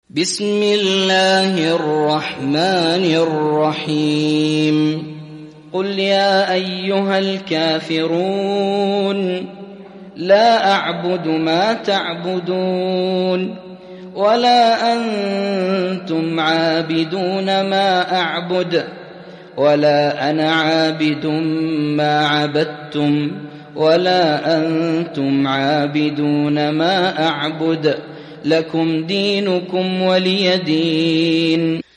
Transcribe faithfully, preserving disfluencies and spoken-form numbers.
بسم الله الرحمن الرحيم قل يا أيها الكافرون لا أعبد ما تعبدون ولا أنتم عابدون ما أعبد ولا أنا عابد ما عبدتم ولا أنتم عابدون ما أعبد لكم دينكم ولي دين.